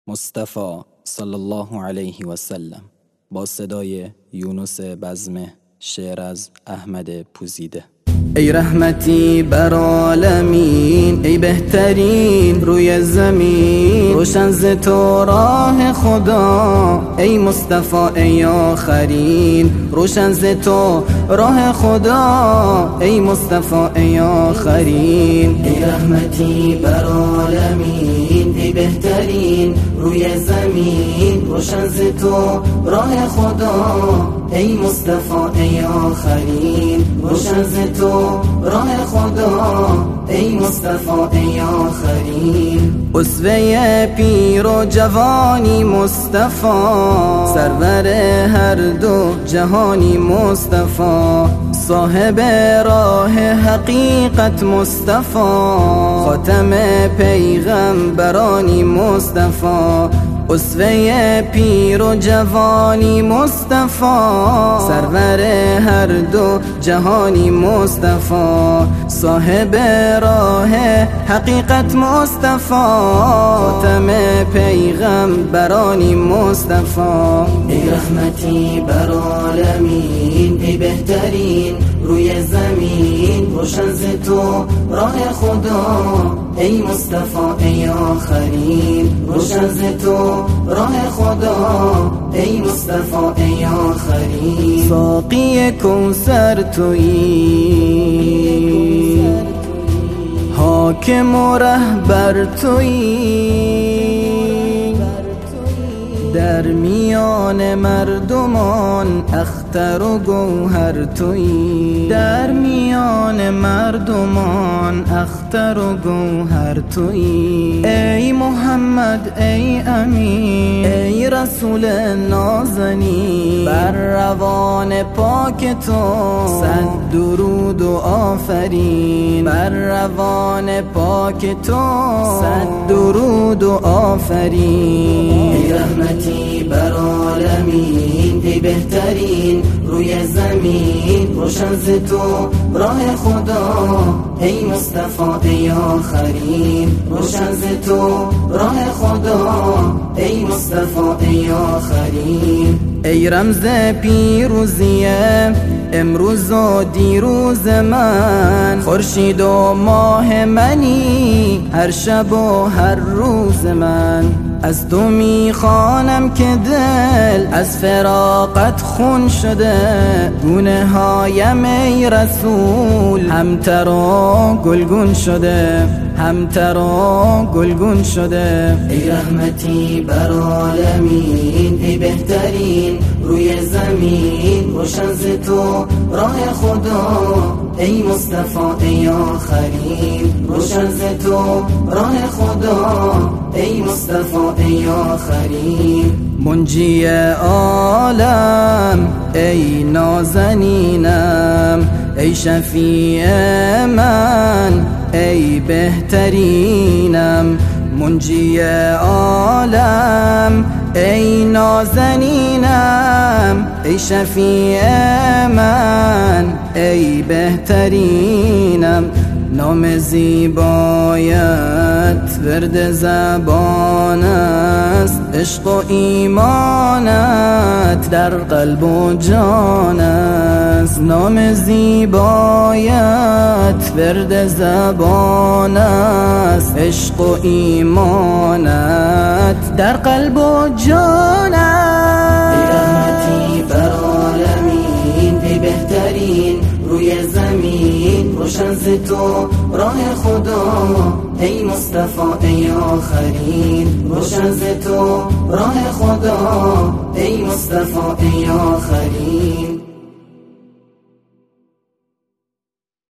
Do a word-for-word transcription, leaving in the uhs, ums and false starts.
مصطفی صلی الله علیه و سلم با صدای یونس بزمه، شعر از احمد پوزیده. ای رحمتی بر عالمین، ای بهترین روی زمین، روشن ز تو راه خدا، ای مصطفی ای آخرین، روشن ز تو راه خدا، ای مصطفی ای آخرین. ای رحمتی بر عالمین، ای بهترین روی زمین، روشن ز تو راه خدا، ای مصطفی ای آخرین، روشن ز تو راه خدا، ای مصطفی ای آخرین. اسوه پیر و جوانی مصطفی، سرور هر دو جهانی مصطفی، صاحب راه حقیقت مصطفی، خاتم پیغمبرانی مصطفی، اسوه پیر و جوانی مصطفی، سرور هر دو جهانی مصطفی، صاحب راه حقیقت مصطفی، خاتم پیغمبرانی مصطفی. ای رحمتی بر عالمین، ای بهترین روی زمین، روشن ز تو راه خدا، ای مصطفی ای آخرین، روشن ز تو راه خدا، ای مصطفی ای آخرین. ساقی کوثر تویی، حاکم و رهبر تویی، در میان مردمان اختر و گوهر تویی، در میان مردمان اختر و گوهر تویی. ای محمد ای امین، ای رسول نازنین، بر روان پاک تو صد درود و آفرین، بر روان پاک تو صد درود و آفرین. ای رحمتی بر عالمین، ای بهترین روی زمین، روشن ز تو راه خدا، ای مصطفی ای آخرین، روشن ز تو راه خدا، ای مصطفی ای آخرین. ای رمز پیروزیه امروز و دیروز من، خورشید و ماه منی هر شب و هر روز من، از تو میخوانم که دل از فراقت خون شده، گونه هایم ای رسول همتر و گلگون شده، همتر و گلگون شده. ای رحمتی بر عالمین، ای بهترین روی زمین، روشن ز تو راه خدا، ای مصطفی ای آخرین، روشن ز تو راه خدا، ای مصطفی ای آخرین. منجی عالم ای نازنینم، ای شفیع من ای بهترینم، منجی عالم ای نازنینم، ای شفیع من ای بهترینم. نام زیبایت ورد زبان است، عشق و ایمانت در قلب و جان است، نام زیبایت ورد زبان است، عشق و ایمانت در قلب و جان است. ای رحمتی بر عالمین، ای بهترین روی زمین، روشن ز تو راه خدا، ای مصطفی ای آخرین، روشن ز تو راه خدا، ای مصطفی ای آخرین.